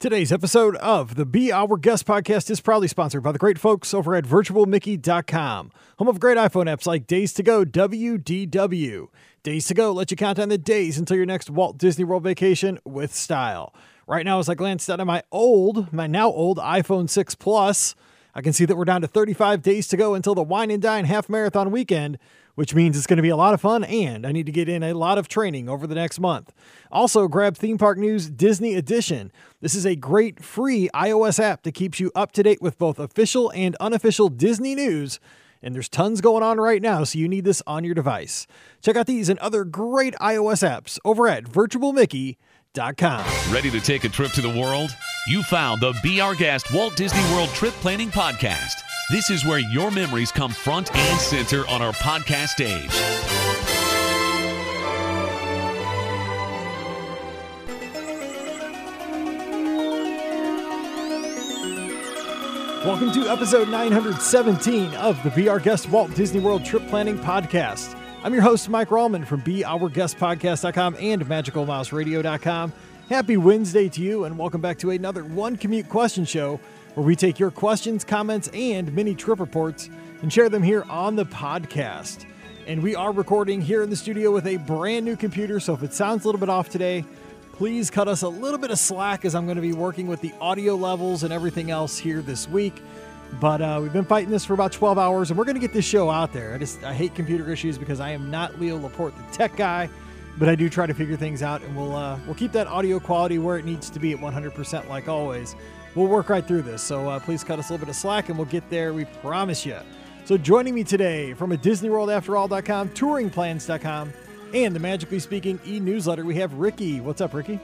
Today's episode of the Be Our Guest podcast is proudly sponsored by the great folks over at virtualmickey.com, home of great iPhone apps like Days to Go WDW. Days to Go lets you count down the days until your next Walt Disney World vacation with style. Right now, as I glanced down at my now old iPhone 6 Plus, I can see that we're down to 35 days to go until the Wine and Dine half marathon weekend, which means it's going to be a lot of fun, and I need to get in a lot of training over the next month. Also, grab Theme Park News Disney Edition. This is a great free iOS app that keeps you up to date with both official and unofficial Disney news, and there's tons going on right now, so you need this on your device. Check out these and other great iOS apps over at virtualmickey.com. Ready to take a trip to the world? You found the Be Our Guest Walt Disney World Trip Planning Podcast. This is where your memories come front and center on our podcast stage. Welcome to episode 917 of the Be Our Guest Walt Disney World Trip Planning Podcast. I'm your host, Mike Rallman from BeOurGuestPodcast.com and MagicalMouseRadio.com. Happy Wednesday to you, and welcome back to another One Commute Question Show, where we take your questions, comments, and mini trip reports and share them here on the podcast. And we are recording here in the studio with a brand new computer, so if it sounds a little bit off today, please cut us a little bit of slack, as I'm going to be working with the audio levels and everything else here this week. But we've been fighting this for about 12 hours, and we're going to get this show out there. I hate computer issues because I am not Leo Laporte, the tech guy, but I do try to figure things out, and we'll keep that audio quality where it needs to be at 100% like always. We'll work right through this, so please cut us a little bit of slack, and we'll get there, we promise you. So joining me today from a DisneyWorldAfterAll.com, TouringPlans.com, and the Magically Speaking e-newsletter, we have Ricky. What's up, Ricky?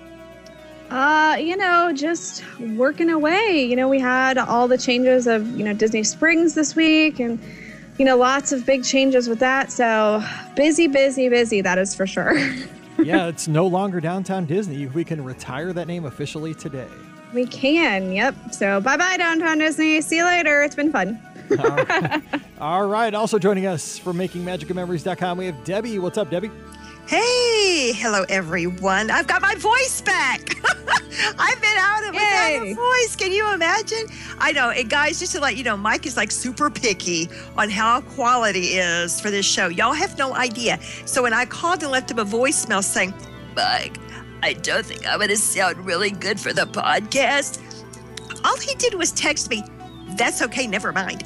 Just working away. We had all the changes of, Disney Springs this week, and, lots of big changes with that. So busy, that is for sure. Yeah, it's no longer Downtown Disney. We can retire that name officially today. We can, yep. So bye-bye, Downtown Disney. See you later. It's been fun. All right. Also joining us from MakingMagicalMemories.com, we have Debbie. What's up, Debbie? Hey, hello, everyone. I've got my voice back. I've been out of without a voice. Can you imagine? I know. And guys, just to let you know, Mike is like super picky on how quality is for this show. Y'all have no idea. So when I called and left him a voicemail saying, Mike, I don't think I'm going to sound really good for the podcast, all he did was text me, that's okay, never mind.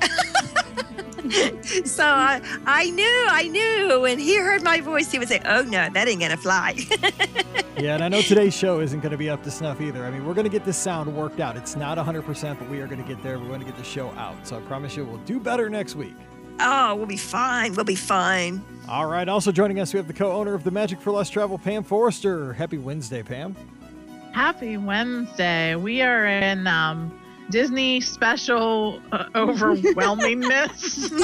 So I knew when he heard my voice, he would say, oh no, that ain't gonna fly. Yeah, and I know today's show isn't going to be up to snuff either. I mean, we're going to get this sound worked out. It's not 100%, but we are going to get there. We're going to get the show out. So I promise you we'll do better next week. Oh, we'll be fine. We'll be fine. All right. Also joining us, we have the co-owner of the Magic for Less Travel, Pam Forrester. Happy Wednesday, Pam. Happy Wednesday. We are in Disney special overwhelmingness.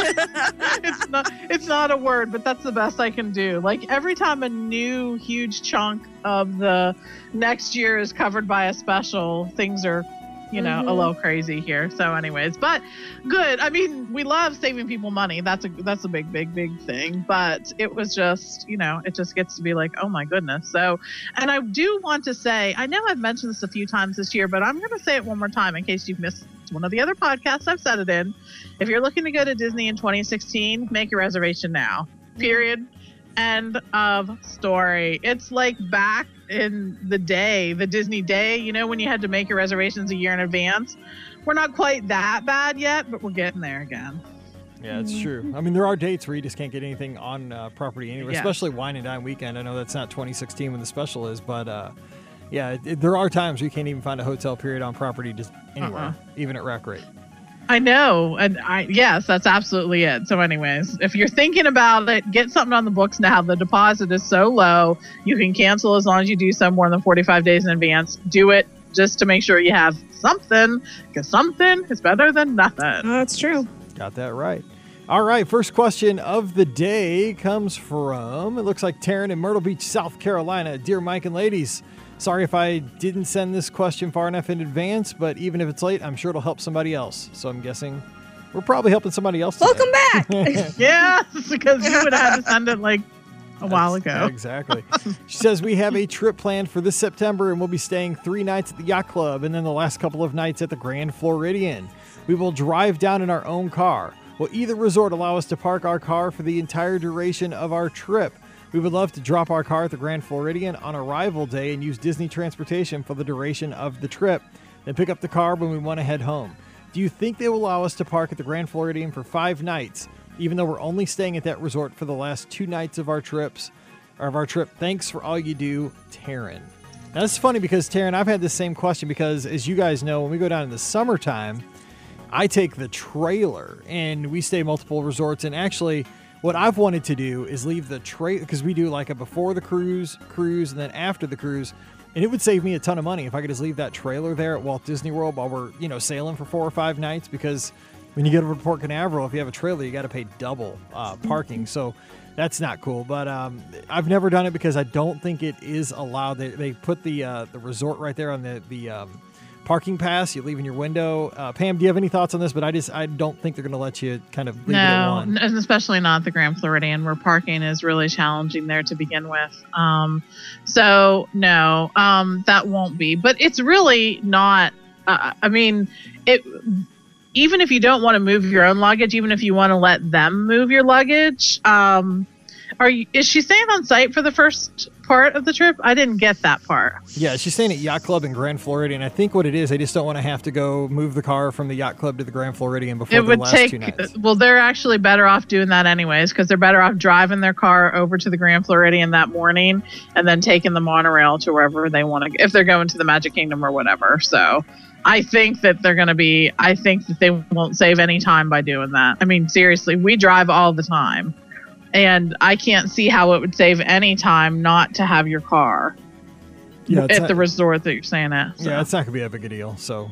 It's not a word, but that's the best I can do. Like every time a new huge chunk of the next year is covered by a special, things are, a little crazy here. So anyways, but good. I mean, we love saving people money. That's a big thing. But it was just, it just gets to be like, oh my goodness. So, and I do want to say, I know I've mentioned this a few times this year, but I'm going to say it one more time in case you've missed one of the other podcasts I've said it in. If you're looking to go to Disney in 2016, make your reservation now. Period. End of story. It's like back in the day, the Disney day, when you had to make your reservations a year in advance. We're not quite that bad yet, but we're getting there again. Yeah, it's true. I mean, there are dates where you just can't get anything on property anywhere, especially Wine and Dine weekend. I know that's not 2016 when the special is, but there are times where you can't even find a hotel period on property just anywhere, even at rack rate. I know. And yes, that's absolutely it. So anyways, if you're thinking about it, get something on the books now. The deposit is so low. You can cancel as long as you do so more than 45 days in advance. Do it just to make sure you have something, because something is better than nothing. That's true. Got that right. All right, first question of the day comes from, it looks like Taryn in Myrtle Beach, South Carolina. Dear Mike and ladies, sorry if I didn't send this question far enough in advance, but even if it's late, I'm sure it'll help somebody else. So I'm guessing we're probably helping somebody else today. Welcome back. Yeah, because you would have to send it like a while ago. Yeah, exactly. She says, we have a trip planned for this September, and we'll be staying 3 nights at the Yacht Club and then the last couple of nights at the Grand Floridian. We will drive down in our own car. Will either resort allow us to park our car for the entire duration of our trip? We would love to drop our car at the Grand Floridian on arrival day and use Disney transportation for the duration of the trip, then pick up the car when we want to head home. Do you think they will allow us to park at the Grand Floridian for 5 nights, even though we're only staying at that resort for the last 2 nights of our trip? Thanks for all you do, Taryn. Now, this is funny because, Taryn, I've had the same question because, as you guys know, when we go down in the summertime, I take the trailer and we stay multiple resorts. And actually, what I've wanted to do is leave the trailer, because we do like a before the cruise, and then after the cruise. And it would save me a ton of money if I could just leave that trailer there at Walt Disney World while we're, sailing for 4 or 5 nights, because when you get over to Port Canaveral, if you have a trailer, you got to pay double parking. So that's not cool. But I've never done it because I don't think it is allowed. They put the resort right there on the parking pass you leave in your window. Pam, do you have any thoughts on this? But I don't think they're going to let you kind of leave it at one. No, especially not the Grand Floridian, where parking is really challenging there to begin with. So no, that won't be. But it's really not. Even if you don't want to move your own luggage, even if you want to let them move your luggage, is she staying on site for the first part of the trip? I didn't get that part. Yeah, she's staying at Yacht Club in Grand Floridian. I think what it is, they just don't want to have to go move the car from the Yacht Club to the Grand Floridian before the last 2 nights. Well, they're actually better off doing that anyways, because they're better off driving their car over to the Grand Floridian that morning and then taking the monorail to wherever they want to, if they're going to the Magic Kingdom or whatever. So I think that they won't save any time by doing that. I mean, seriously, we drive all the time. And I can't see how it would save any time not to have your car at the resort that you're staying at. So. Yeah, it's not going to be that big a deal. So,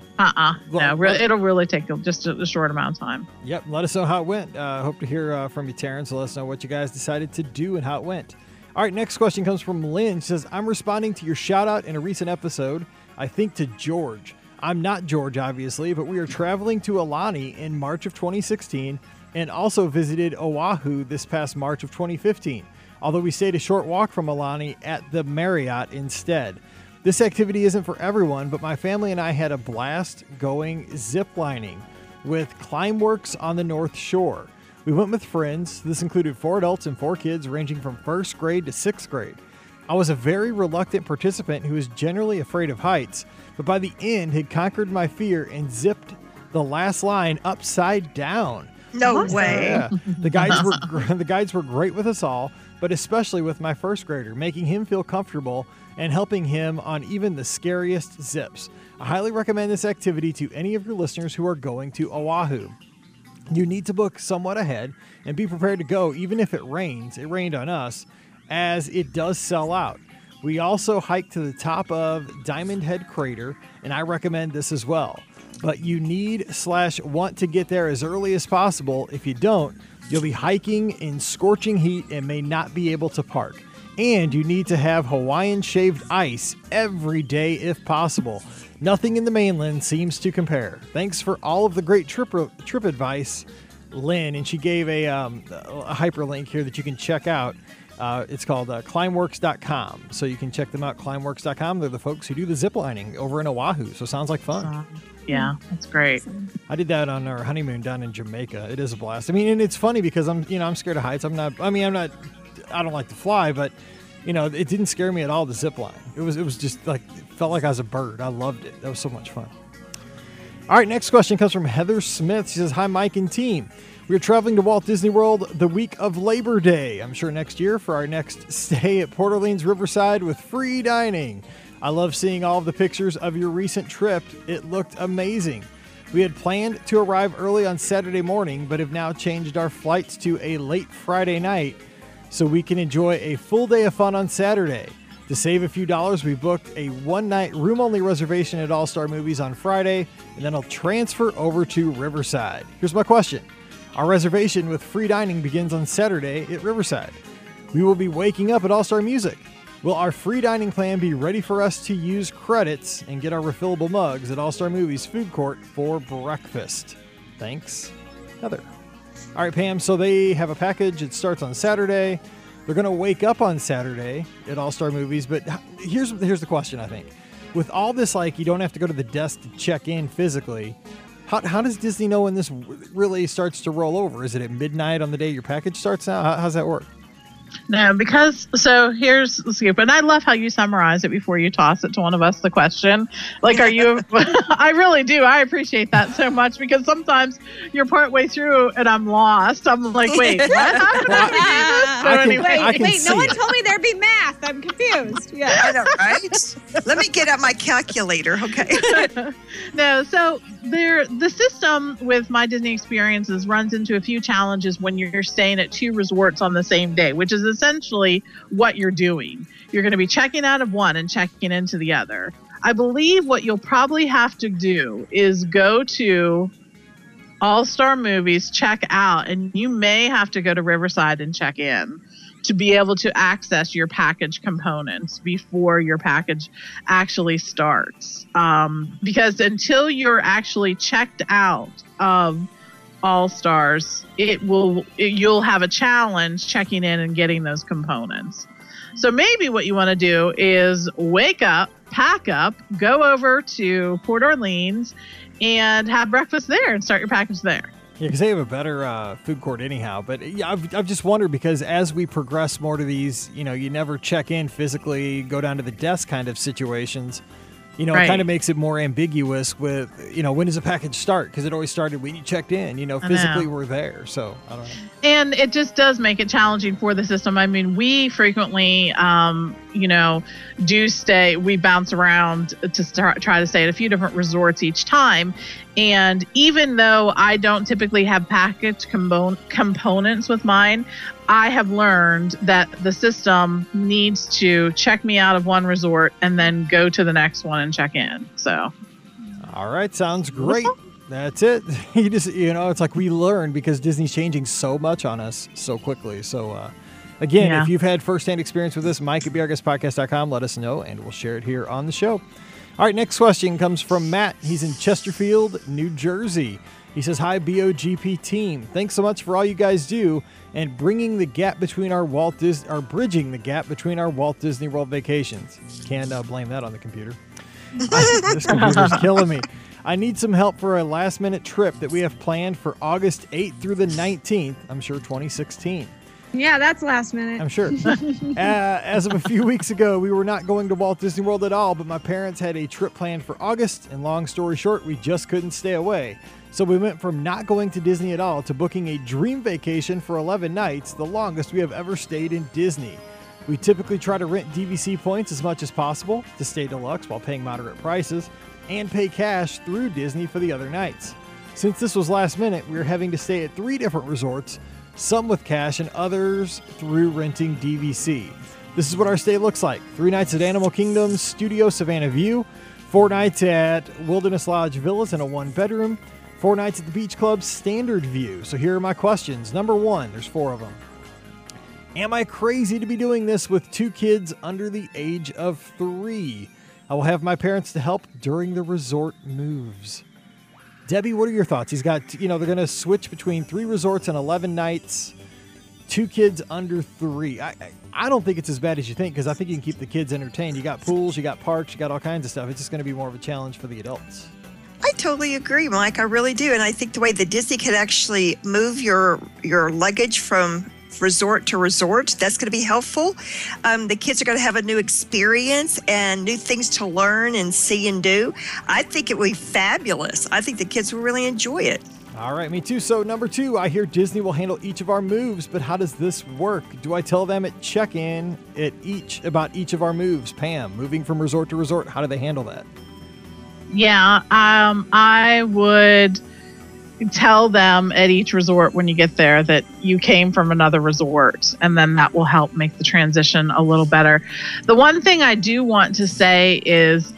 it'll really take just a short amount of time. Yep. Let us know how it went. Hope to hear from you, Taryn. So let us know what you guys decided to do and how it went. All right, next question comes from Lynn. She says, I'm responding to your shout out in a recent episode, I think to George. I'm not George, obviously, but we are traveling to Aulani in March of 2016 and also visited Oahu this past March of 2015, although we stayed a short walk from Aulani at the Marriott instead. This activity isn't for everyone, but my family and I had a blast going ziplining with Climeworks on the North Shore. We went with friends. This included 4 adults and 4 kids ranging from 1st grade to 6th grade. I was a very reluctant participant who was generally afraid of heights, but by the end had conquered my fear and zipped the last line upside down. No way. Yeah. The guides were great with us all, but especially with my 1st grader, making him feel comfortable and helping him on even the scariest zips. I highly recommend this activity to any of your listeners who are going to Oahu. You need to book somewhat ahead and be prepared to go even if it rains. It rained on us, as it does sell out. We also hiked to the top of Diamond Head Crater, and I recommend this as well. But you need/want to get there as early as possible. If you don't, you'll be hiking in scorching heat and may not be able to park. And you need to have Hawaiian shaved ice every day if possible. Nothing in the mainland seems to compare. Thanks for all of the great trip advice, Lynn. And she gave a hyperlink here that you can check out. It's called climeworks.com. So you can check them out, climeworks.com. They're the folks who do the ziplining over in Oahu. So it sounds like fun. Yeah, that's great. I did that on our honeymoon down in Jamaica. It is a blast. I mean, and it's funny because I'm scared of heights. I don't like to fly, but it didn't scare me at all, the zip line. It was just like, it felt like I was a bird. I loved it. That was so much fun. All right, next question comes from Heather Smith. She says, hi, Mike and team. We are traveling to Walt Disney World the week of Labor Day. I'm sure next year for our next stay at Port Orleans Riverside with free dining. I love seeing all of the pictures of your recent trip. It looked amazing. We had planned to arrive early on Saturday morning, but have now changed our flights to a late Friday night so we can enjoy a full day of fun on Saturday. To save a few dollars, we booked a one-night room-only reservation at All-Star Movies on Friday, and then I'll transfer over to Riverside. Here's my question. Our reservation with free dining begins on Saturday at Riverside. We will be waking up at All-Star Music. Will our free dining plan be ready for us to use credits and get our refillable mugs at All-Star Movies food court for breakfast? Thanks, Heather. All right, Pam, so they have a package. It starts on Saturday. They're going to wake up on Saturday at All-Star Movies, but here's the question, I think. With all this, like, you don't have to go to the desk to check in physically, how does Disney know when this really starts to roll over? Is it at midnight on the day your package starts out? How's that work? No, so here's the scoop, and I love how you summarize it before you toss it to one of us the question. Like, are you? I really do. I appreciate that so much, because sometimes you're partway through and I'm lost. I'm like, wait, what? How did we do this? Wait, no one told me there'd be math. I'm confused. Yeah, I know, right? Let me get out my calculator. Okay. No, so the system with My Disney Experiences runs into a few challenges when you're staying at 2 resorts on the same day, which is essentially what you're doing. You're going to be checking out of one and checking into the other. I believe what you'll probably have to do is go to All-Star Movies, check out, and you may have to go to Riverside and check in to be able to access your package components before your package actually starts. Because until you're actually checked out of All-Stars, you'll have a challenge checking in and getting those components. So maybe what you want to do is wake up, pack up, go over to Port Orleans and have breakfast there and start your package there. Yeah, because they have a better food court anyhow. But yeah, I've just wondered, because as we progress more to these, you never check in physically, go down to the desk kind of situations. It kind of makes it more ambiguous with, when does a package start? Because it always started when you checked in, physically we're there. So I don't know. And it just does make it challenging for the system. I mean, we frequently, we bounce around to try to stay at a few different resorts each time. And even though I don't typically have package components with mine, I have learned that the system needs to check me out of one resort and then go to the next one and check in. So, all right, sounds great. That's it. You just, it's like we learn, because Disney's changing so much on us so quickly. So, again, if you've had firsthand experience with this, Mike at BRGuestPodcast.com, let us know, and we'll share it here on the show. All right, next question comes from Matt. He's in Chesterfield, New Jersey. He says, "Hi, BOGP team. Thanks so much for all you guys do and bringing the gap between bridging the gap between our Walt Disney World vacations." Can't blame that on the computer. This computer's killing me. I need some help for a last-minute trip that we have planned for August 8th through the 19th. I'm sure 2016. Yeah, that's last minute. I'm sure. As of a few weeks ago, we were not going to Walt Disney World at all, but my parents had a trip planned for August, and long story short, we just couldn't stay away. So we went from not going to Disney at all to booking a dream vacation for 11 nights, the longest we have ever stayed in Disney. We typically try to rent DVC points as much as possible to stay deluxe while paying moderate prices, and pay cash through Disney for the other nights. Since this was last minute, we were having to stay at 3 different resorts, some with cash and others through renting DVC. This is what our stay looks like. 3 nights at Animal Kingdom Studio Savannah View, 4 nights at Wilderness Lodge Villas in a 1-bedroom, 4 nights at the Beach Club Standard View. So here are my questions. Number 1, there's 4 of them. Am I crazy to be doing this with 2 kids under the age of 3? I will have my parents to help during the resort moves. Debbie, what are your thoughts? He's got, they're going to switch between 3 resorts and 11 nights, 2 kids under 3. I don't think it's as bad as you think, because I think you can keep the kids entertained. You got pools, you got parks, you got all kinds of stuff. It's just going to be more of a challenge for the adults. I totally agree, Mike. I really do. And I think the way that Disney can actually move your luggage from resort to resort, that's going to be helpful. The kids are going to have a new experience and new things to learn and see and do. I think it will be fabulous. I think the kids will really enjoy it. All right, me too. So number 2, I hear Disney will handle each of our moves, but how does this work? Do I tell them at check-in about each of our moves? Pam, moving from resort to resort, how do they handle that? Yeah, I would tell them at each resort when you get there that you came from another resort, and then that will help make the transition a little better. The one thing I do want to say is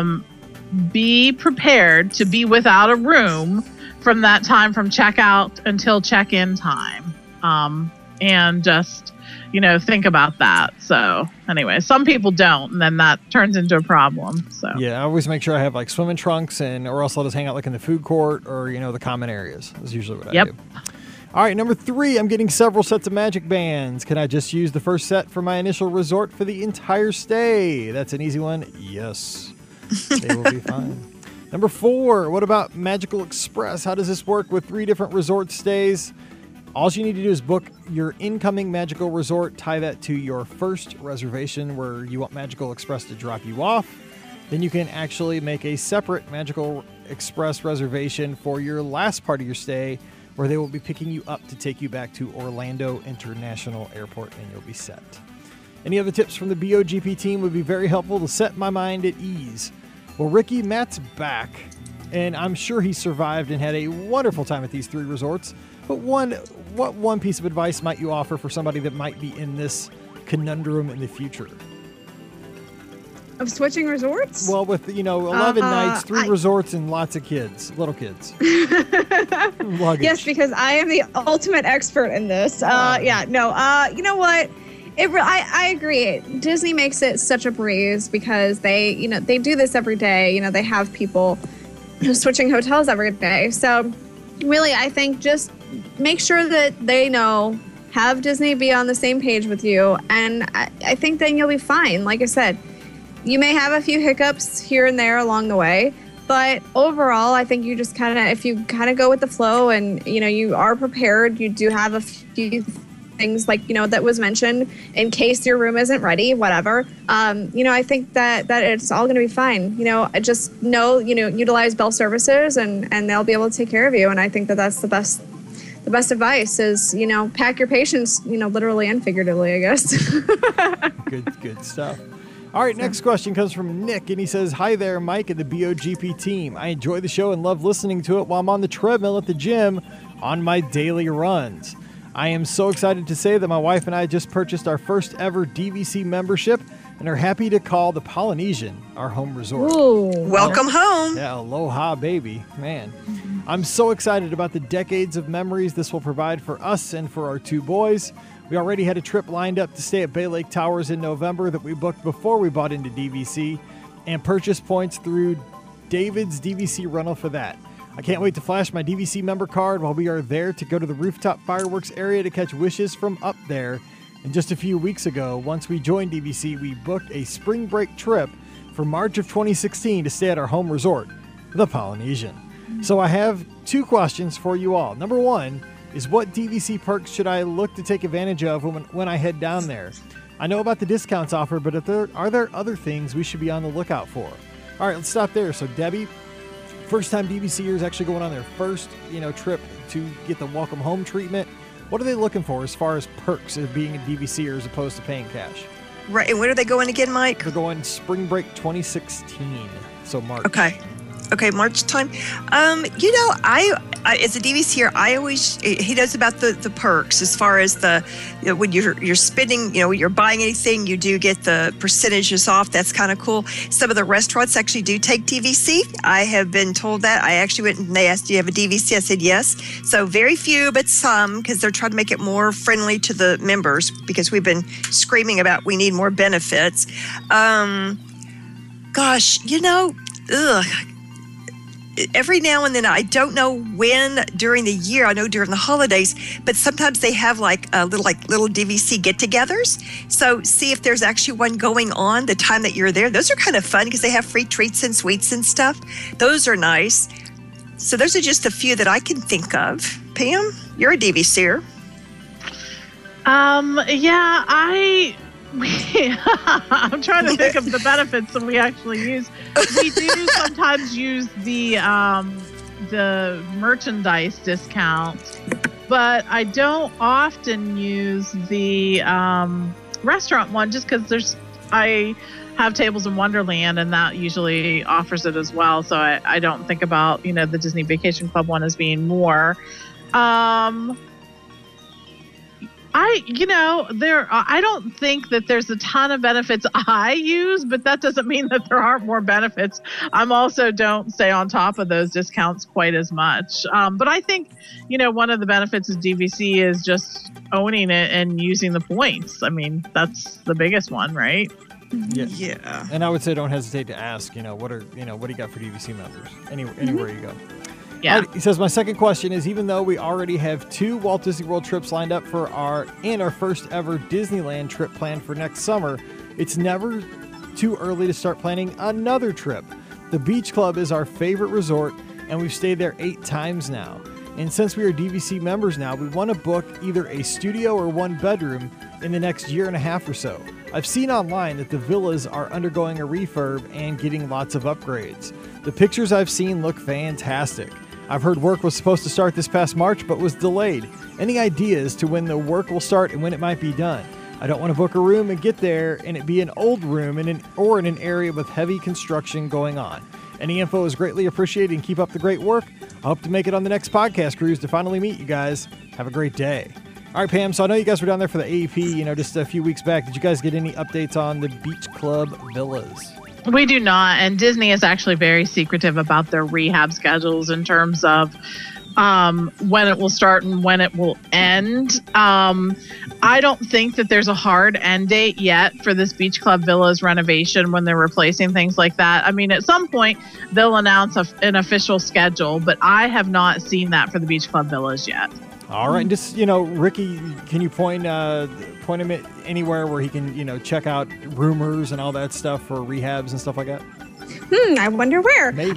be prepared to be without a room from that time, from checkout until check-in time, and just think about that. So anyway, some people don't, and then that turns into a problem. So yeah, I always make sure I have like swimming trunks, or else I'll just hang out like in the food court or the common areas. That's usually what I do. All right, number 3, I'm getting several sets of Magic Bands. Can I just use the first set for my initial resort for the entire stay? That's an easy one. Yes, they will be fine. Number 4, what about Magical Express? How does this work with 3 different resort stays? All you need to do is book your incoming Magical Resort, tie that to your first reservation where you want Magical Express to drop you off. Then you can actually make a separate Magical Express reservation for your last part of your stay, where they will be picking you up to take you back to Orlando International Airport, and you'll be set. Any other tips from the BOGP team would be very helpful to set my mind at ease. Well, Ricky, Matt's back, and I'm sure he survived and had a wonderful time at these 3 resorts. But what one piece of advice might you offer for somebody that might be in this conundrum in the future? Of switching resorts? Well, with, 11 nights, 3 resorts, and lots of kids, little kids. Luggage. Yes, because I am the ultimate expert in this. You know what? I agree. Disney makes it such a breeze because they do this every day. They have people switching hotels every day. So really, I think just make sure that they have Disney be on the same page with you. And I think then you'll be fine. Like I said, you may have a few hiccups here and there along the way, but overall, I think you just if you go with the flow and, you are prepared, you do have a few things like, that was mentioned in case your room isn't ready, whatever. I think that it's all going to be fine. Just utilize Bell Services and they'll be able to take care of you. And I think that's the best advice is, pack your patience, literally and figuratively, I guess. Good stuff. All right, next question comes from Nick, and he says, "Hi there, Mike and the BOGP team. I enjoy the show and love listening to it while I'm on the treadmill at the gym on my daily runs. I am so excited to say that my wife and I just purchased our first ever DVC membership and are happy to call the Polynesian our home resort." Ooh. Welcome home. Yeah, aloha, baby. Man, I'm so excited about the decades of memories this will provide for us and for our 2 boys. We already had a trip lined up to stay at Bay Lake Towers in November that we booked before we bought into DVC and purchased points through David's DVC rental for that. I can't wait to flash my DVC member card while we are there to go to the rooftop fireworks area to catch wishes from up there. And just a few weeks ago, once we joined DVC, we booked a spring break trip for March of 2016 to stay at our home resort, the Polynesian. So I have 2 questions for you all. Number 1 is, what DVC perks should I look to take advantage of when I head down there? I know about the discounts offered, but are there other things we should be on the lookout for? All right, let's stop there. So Debbie, first time DVCers actually going on their first, trip to get the welcome home treatment. What are they looking for as far as perks of being a DVCer as opposed to paying cash? Right, and when are they going again, Mike? They're going spring break 2016, so March. Okay, March time. I as a DVCer, he knows about the perks as far as when you're spending, you're buying anything, you do get the percentages off. That's kind of cool. Some of the restaurants actually do take DVC. I have been told that. I actually went and they asked, "Do you have a DVC?" I said yes. So very few, but some, because they're trying to make it more friendly to the members because we've been screaming about we need more benefits. Every now and then, I don't know when during the year, I know during the holidays, but sometimes they have little DVC get-togethers. So see if there's actually one going on the time that you're there. Those are kind of fun because they have free treats and sweets and stuff. Those are nice. So those are just a few that I can think of. Pam, you're a DVCer. I'm trying to think of the benefits that we actually use. We do sometimes use the merchandise discount, but I don't often use the restaurant one just because I have Tables in Wonderland and that usually offers it as well. So I don't think about, the Disney Vacation Club one as being more. I don't think that there's a ton of benefits I use, but that doesn't mean that there aren't more benefits. I'm also don't stay on top of those discounts quite as much. But I think, one of the benefits of DVC is just owning it and using the points. I mean, that's the biggest one, right? Yeah. And I would say don't hesitate to ask, what do you got for DVC members? Anywhere you go. Yeah. All right, he says, my second question is, even though we already have 2 Walt Disney World trips lined up for our first ever Disneyland trip planned for next summer, it's never too early to start planning another trip. The Beach Club is our favorite resort, and we've stayed there 8 times now. And since we are DVC members now, we want to book either a studio or 1 bedroom in the next year and a half or so. I've seen online that the villas are undergoing a refurb and getting lots of upgrades. The pictures I've seen look fantastic. I've heard work was supposed to start this past March, but was delayed. Any ideas to when the work will start and when it might be done? I don't want to book a room and get there and it be an old room in an area with heavy construction going on. Any info is greatly appreciated, and keep up the great work. I hope to make it on the next podcast cruise to finally meet you guys. Have a great day. All right, Pam, so I know you guys were down there for the AEP, just a few weeks back. Did you guys get any updates on the Beach Club villas? We do not, and Disney is actually very secretive about their rehab schedules in terms of when it will start and when it will end. I don't think that there's a hard end date yet for this Beach Club Villas renovation when they're replacing things like that. I mean, at some point, they'll announce an official schedule, but I have not seen that for the Beach Club Villas yet. All right, and just, Ricky, can you point him at anywhere where he can, check out rumors and all that stuff for rehabs and stuff like that? I wonder where. Maybe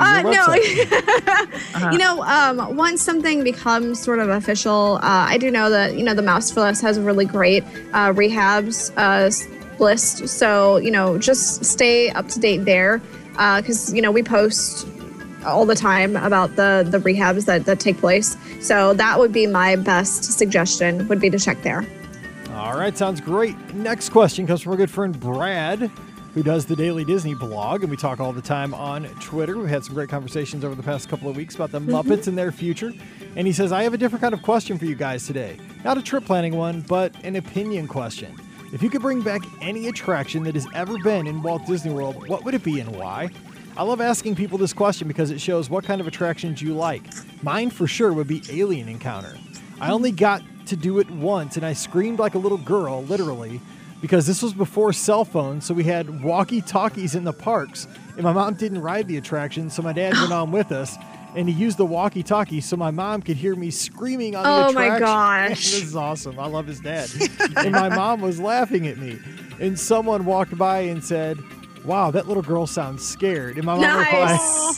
your no. Once something becomes sort of official, I do know that, the Mouse Villas has a really great rehabs list. So, just stay up to date there because, we post all the time about the rehabs that take place. So that would be my best suggestion, would be to check there. All right, sounds great. Next question comes from our good friend Brad, who does the Daily Disney blog, and we talk all the time on Twitter. We've had some great conversations over the past couple of weeks about the Muppets and their future. And he says, I have a different kind of question for you guys today. Not a trip planning one, but an opinion question. If you could bring back any attraction that has ever been in Walt Disney World, what would it be and why? I love asking people this question because it shows what kind of attractions you like. Mine for sure would be Alien Encounter. I only got to do it once, and I screamed like a little girl, literally, because this was before cell phones, so we had walkie-talkies in the parks, and my mom didn't ride the attraction, so my dad went on with us, and he used the walkie-talkie so my mom could hear me screaming on the attraction. Oh my gosh. This is awesome. I love his dad. And my mom was laughing at me, and someone walked by and said, wow, that little girl sounds scared. And my mom replied,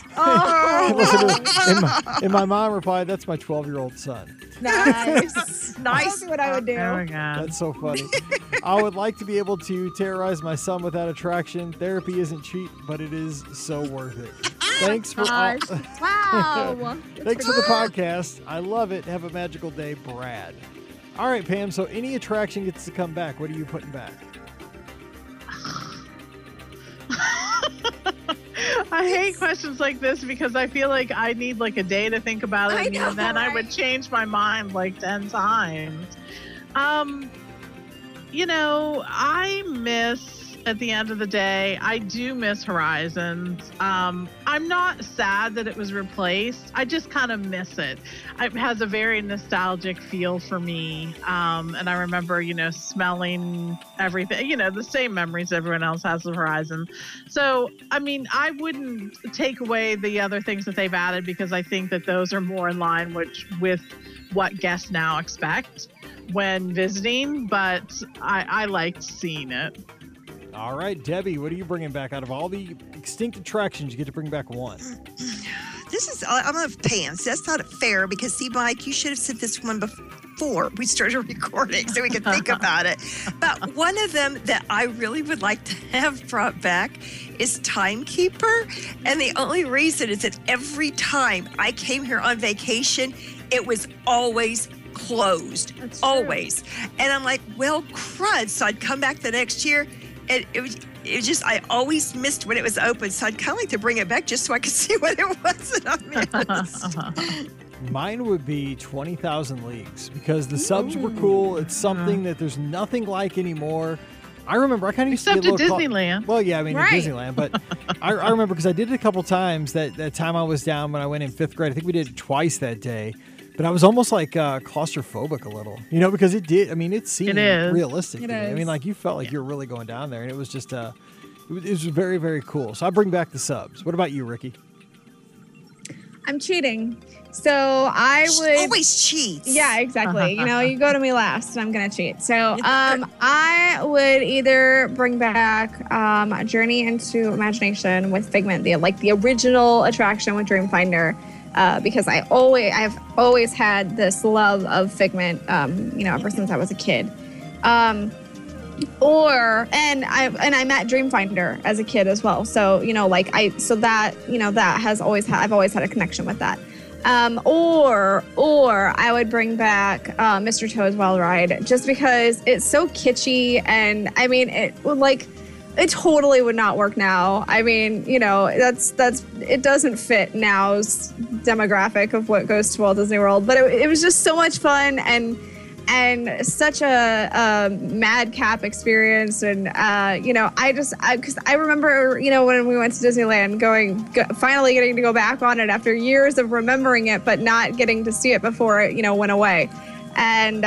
and my mom replied, that's my 12-year-old son. Nice. Nice. That's what I would do. Oh my God. That's so funny. I would like to be able to terrorize my son with that attraction. Therapy isn't cheap, but it is so worth it. Thanks for Wow. Thanks for the podcast. I love it. Have a magical day, Brad. All right, Pam. So any attraction gets to come back. What are you putting back? I hate questions like this because I feel like I need like a day to think about it, and then I would change my mind like 10 times. I miss, at the end of the day, I do miss Horizons. I'm not sad that it was replaced. I just kind of miss it. It has a very nostalgic feel for me. And I remember, smelling everything, the same memories everyone else has of Horizon. So, I mean, I wouldn't take away the other things that they've added because I think that those are more in line with what guests now expect when visiting. But I liked seeing it. All right, Debbie, what are you bringing back out of all the extinct attractions? You get to bring back one. I'm going to Pam's. That's not fair because, see, Mike, you should have said this one before we started recording so we could think about it. But one of them that I really would like to have brought back is Timekeeper. And the only reason is that every time I came here on vacation, it was always closed. Always. And I'm like, well, crud. So I'd come back the next year. And it was just, I always missed when it was open. So I'd kind of like to bring it back just so I could see what it was that I missed. Mine would be 20,000 Leagues because the subs were cool. It's something that there's nothing like anymore. I remember I kind of used to get a little Disneyland. Well, yeah, I mean, right. Disneyland. But I remember because I did it a couple times that time I was down when I went in 5th grade. I think we did it twice that day. But I was almost like claustrophobic a little, because it did. I mean, it seemed realistic. To me. I mean, like you felt like you were really going down there, and it was just it was very, very cool. So I bring back the subs. What about you, Ricky? I'm cheating. So I would always cheat. Yeah, exactly. You go to me last, and I'm gonna cheat. So I would either bring back Journey into Imagination with Figment, the original attraction with Dreamfinder, because I've always had this love of Figment, ever since I was a kid. I met Dreamfinder as a kid as well. So I've always had a connection with that. Or I would bring back Mr. Toad's Wild Ride, just because it's so kitschy, and I mean it totally would not work now. I mean, it doesn't fit now's demographic of what goes to Walt Disney World, but it was just so much fun and such a madcap experience. And because I remember when we went to Disneyland finally getting to go back on it after years of remembering it but not getting to see it before it went away. And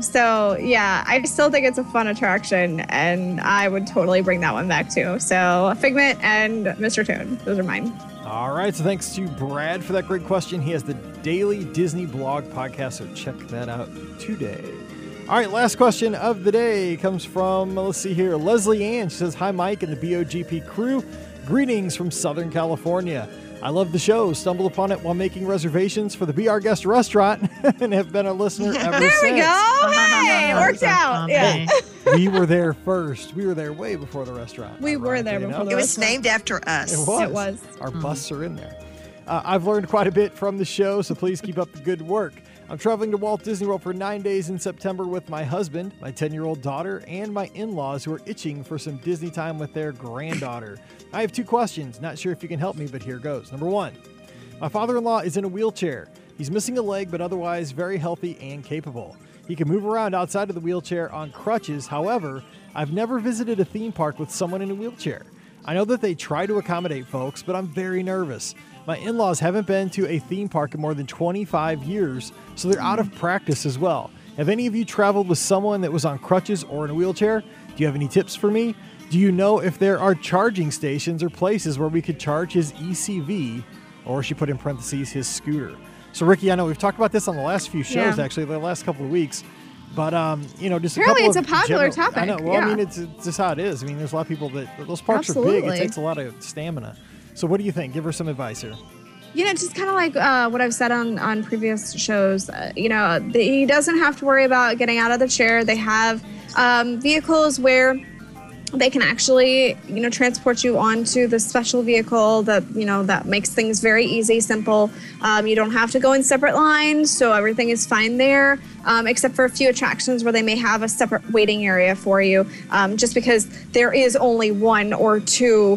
so yeah, I still think it's a fun attraction, and I would totally bring that one back too. So Figment and Mr. Toad, those are mine. All right, so thanks to Brad for that great question. He has the Daily Disney Blog podcast, so check that out today. All right, last question of the day comes from, let's see here, Leslie Ann. She says, "Hi, Mike and the BOGP crew. Greetings from Southern California. I love the show. Stumbled upon it while making reservations for the Be Our Guest restaurant and have been a listener ever since." There we go. Hey, worked out. Yeah. We were there first. We were there way before the restaurant. We were there before the It was restaurant. named after us. It was. It was. Our busts are in there. I've learned quite a bit from the show, so please keep up the good work. I'm traveling to Walt Disney World for 9 days in September with my husband, my 10-year-old daughter, and my in-laws who are itching for some Disney time with their granddaughter. I have 2 questions. Not sure if you can help me, but here goes. Number 1, my father-in-law is in a wheelchair. He's missing a leg, but otherwise very healthy and capable. He can move around outside of the wheelchair on crutches. However, I've never visited a theme park with someone in a wheelchair. I know that they try to accommodate folks, but I'm very nervous. My in-laws haven't been to a theme park in more than 25 years, so they're out of practice as well. Have any of you traveled with someone that was on crutches or in a wheelchair? Do you have any tips for me? Do you know if there are charging stations or places where we could charge his ECV, or she put in parentheses, his scooter? So, Ricky, I know we've talked about this on the last few shows, actually, the last couple of weeks. But, just apparently it's a popular topic. I know. Well, yeah. I mean, it's just how it is. I mean, there's a lot of people those parks are big. It takes a lot of stamina. So what do you think? Give her some advice here. Just kind of like what I've said on previous shows. He doesn't have to worry about getting out of the chair. They have vehicles where they can actually, transport you onto the special vehicle that makes things very easy, simple. You don't have to go in separate lines, so everything is fine there, except for a few attractions where they may have a separate waiting area for you, just because there is only 1 or 2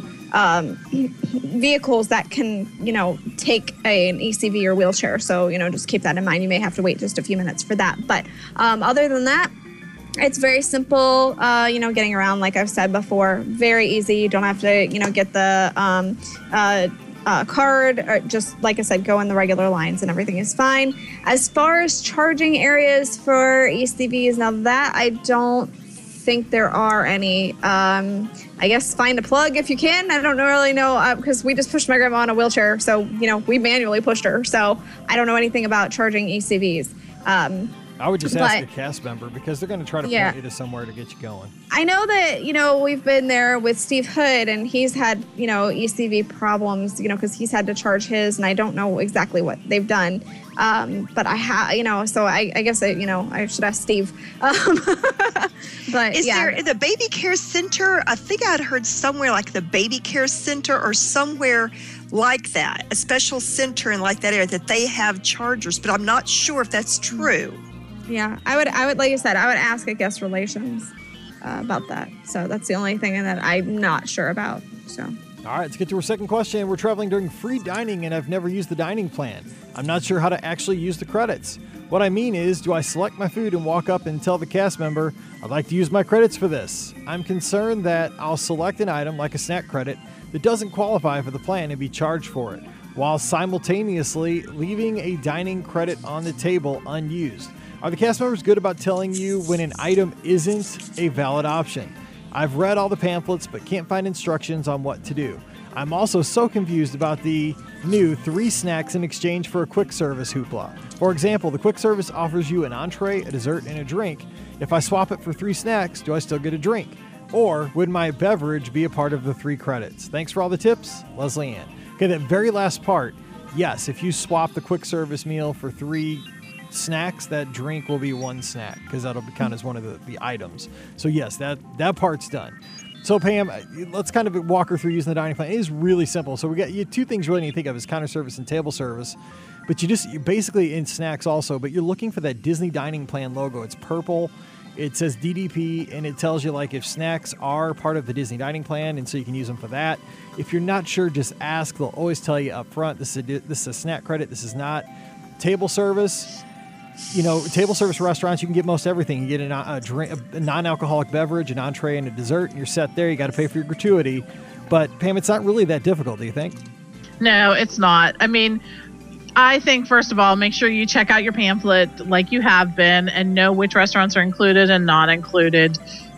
vehicles that can, take an ECV or wheelchair. So, just keep that in mind. You may have to wait just a few minutes for that. But other than that, it's very simple, getting around, like I've said before, very easy. You don't have to, get the card, or just, like I said, go in the regular lines and everything is fine. As far as charging areas for ECVs, now that I don't think there are any. I guess find a plug if you can. I don't really know, because we just pushed my grandma on a wheelchair, so we manually pushed her. So I don't know anything about charging ECVs. I would just ask a cast member, because they're going to try to point you to somewhere to get you going. I know that, we've been there with Steve Hood, and he's had, ECV problems, because he's had to charge his, and I don't know exactly what they've done. But I have, so I guess, I should ask Steve. But is there the baby care center? I think I'd heard somewhere like the baby care center or somewhere like that, a special center in like that area that they have chargers, but I'm not sure if that's true. Yeah, I would, like I said, I would ask a guest relations about that. So that's the only thing that I'm not sure about. So. All right, let's get to our second question. We're traveling during free dining, and I've never used the dining plan. I'm not sure how to actually use the credits. What I mean is, do I select my food and walk up and tell the cast member, I'd like to use my credits for this? I'm concerned that I'll select an item, like a snack credit, that doesn't qualify for the plan and be charged for it, while simultaneously leaving a dining credit on the table unused. Are the cast members good about telling you when an item isn't a valid option? I've read all the pamphlets, but can't find instructions on what to do. I'm also so confused about the new 3 snacks in exchange for a quick service hoopla. For example, the quick service offers you an entree, a dessert, and a drink. If I swap it for 3 snacks, do I still get a drink? Or would my beverage be a part of the 3 credits? Thanks for all the tips, Leslie Ann. Okay, that very last part, yes, if you swap the quick service meal for 3 snacks, that drink will be 1 snack because that'll count as one of the items. So yes, that part's done. So Pam, let's kind of walk her through using the dining plan. It is really simple. So we got 2 things really need to think of is counter service and table service. But you're basically in snacks also, but you're looking for that Disney dining plan logo. It's purple. It says DDP, and it tells you like if snacks are part of the Disney dining plan, and so you can use them for that. If you're not sure, just ask. They'll always tell you up front, this is a snack credit. This is not. Table service. Table service restaurants, you can get most everything. You get a non-alcoholic beverage, an entree, and a dessert, and you're set there. You got to pay for your gratuity. But, Pam, it's not really that difficult, do you think? No, it's not. I mean, I think, first of all, make sure you check out your pamphlet like you have been and know which restaurants are included and not included.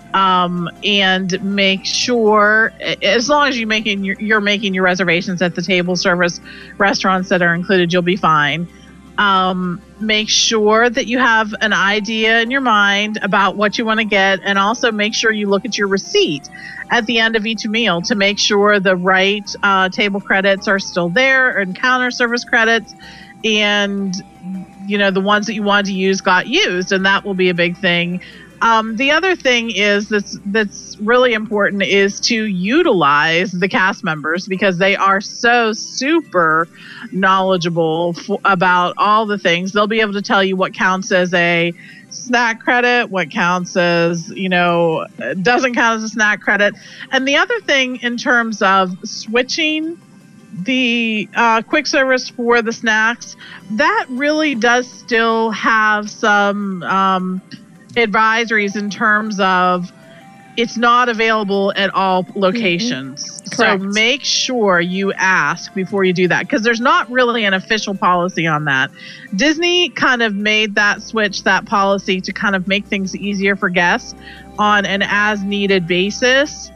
And make sure, as long as you're making your reservations at the table service restaurants that are included, you'll be fine. Make sure that you have an idea in your mind about what you want to get, and also make sure you look at your receipt at the end of each meal to make sure the right table credits are still there and counter service credits, and the ones that you wanted to use got used, and that will be a big thing. The other thing is that's really important is to utilize the cast members because they are so super knowledgeable about all the things. They'll be able to tell you what counts as a snack credit, what counts as, doesn't count as a snack credit. And the other thing in terms of switching the quick service for the snacks, that really does still have some advisories in terms of it's not available at all locations. Mm-hmm. So make sure you ask before you do that because there's not really an official policy on that. Disney kind of made that policy to kind of make things easier for guests on an as needed basis.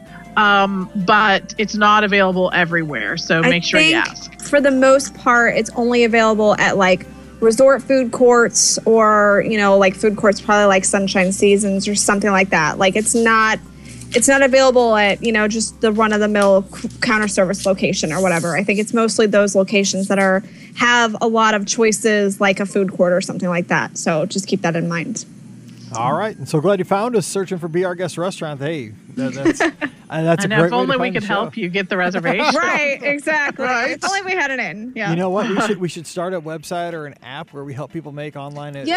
But it's not available everywhere. So make sure you ask. For the most part, it's only available at resort food courts or, food courts probably like Sunshine Seasons or something like that. It's not available at, just the run-of-the-mill counter service location or whatever. I think it's mostly those locations that have a lot of choices like a food court or something like that. So just keep that in mind. All right. And so glad you found us searching for Be Our Guest Restaurant. Hey, that's a great way if only to we find could the show. help you get the reservation. Right, exactly. Right. If only we had it in. Yeah. You know what? We should start a website or an app where we help people make online. I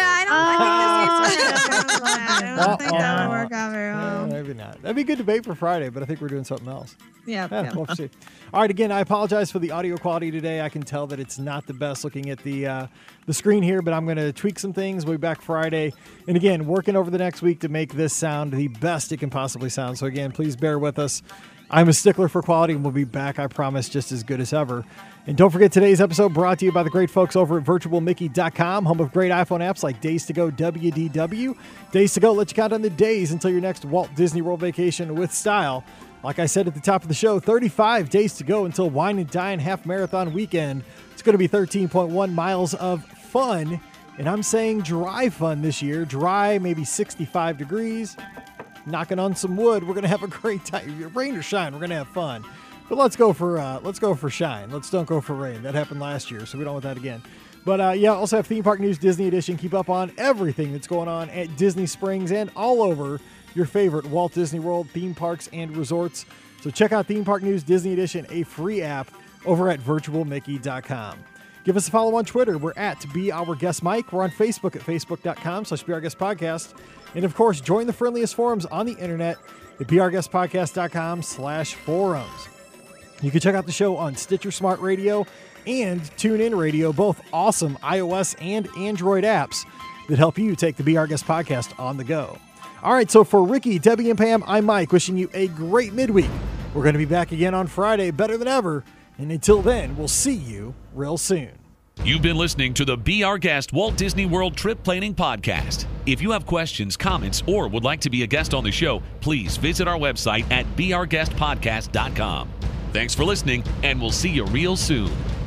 don't think that would work out very well. Maybe not. That'd be a good debate for Friday, but I think we're doing something else. Yeah. We'll see. All right. Again, I apologize for the audio quality today. I can tell that it's not the best looking at the screen here, but I'm going to tweak some things. We'll be back Friday. And again, working over the next week to make this sound the best it can possibly sound. So again, please bear with us. I'm a stickler for quality, and we'll be back, I promise, just as good as ever. And don't forget, today's episode brought to you by the great folks over at virtualmickey.com, home of great iPhone apps like Days to Go WDW. Days to Go let you count on the days until your next Walt Disney World vacation with style. Like I said at the top of the show, 35 days to go until Wine and Dine Half Marathon Weekend. It's going to be 13.1 miles of fun, and I'm saying dry fun this year. Dry, maybe 65 degrees. Knocking on some wood. We're going to have a great time. Rain or shine, we're going to have fun. But let's go for shine. Let's don't go for rain. That happened last year, so we don't want that again. But also have Theme Park News Disney Edition. Keep up on everything that's going on at Disney Springs and all over your favorite Walt Disney World theme parks and resorts. So check out Theme Park News Disney Edition, a free app over at virtualmickey.com. Give us a follow on Twitter. We're at Be Our Guest Mike. We're on Facebook at facebook.com/BeOurGuestPodcast. And of course, join the friendliest forums on the internet at beourguestpodcast.com/forums. You can check out the show on Stitcher Smart Radio and TuneIn Radio, both awesome iOS and Android apps that help you take the Be Our Guest podcast on the go. All right, so for Ricky, Debbie, and Pam, I'm Mike, wishing you a great midweek. We're going to be back again on Friday, better than ever. And until then, we'll see you real soon. You've been listening to the Be Our Guest Walt Disney World Trip Planning Podcast. If you have questions, comments, or would like to be a guest on the show, please visit our website at beourguestpodcast.com. Thanks for listening, and we'll see you real soon.